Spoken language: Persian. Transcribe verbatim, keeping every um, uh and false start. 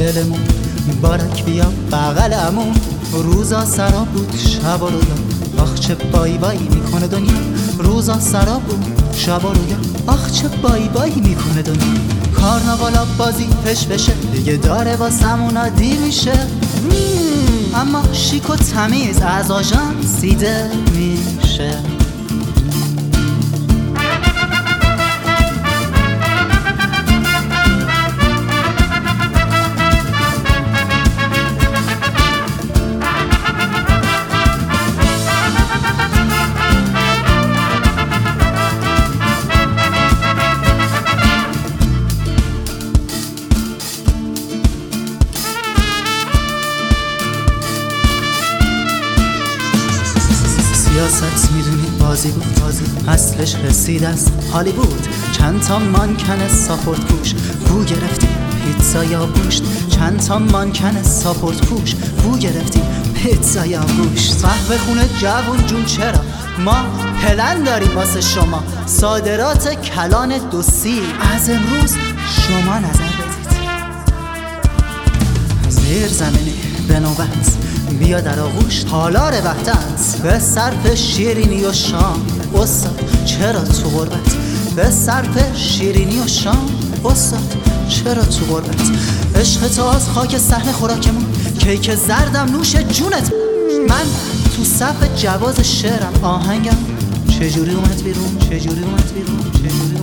دلمون، بارک بیا بغلمون. روزا سراب بود شبا رویا، آخ چه بای بای میکنه دنیا. روزا سراب بود شبا رویا، آخ چه بای بای میکنه دنیا. کارناوالا بازی پش بشه دیگه داره واسمون عادی میشه. اما شیک و تمیز از آژانس دیده میشه. سیاست میدونی بازی بود، بازی اصلش رسید از هالیوود. چند تا مانکن ساپورت پوش بو گرفتیم پیتزا یا گوشت. چند تا مانکن ساپورت پوش بو گرفتیم پیتزا یا گوشت. صحب خونه جوون جون چرا ما پلن داریم واسه شما. صادرات کلان دو سی از امروز شما نظر بدید. زیر زمینی به نوبت بیا در آغوش تالار وحدت. به صرف شیرینی و شام استاد چرا تو غربت. به صرف شیرینی و شام استاد چرا تو غربت. عشق تو از خاک صحن خوراکمون، کیک زردم نوش جونت. من تو صف جواز شعرم آهنگم چجوری اومد بیرون، چجوری اومد بیرون، چجوری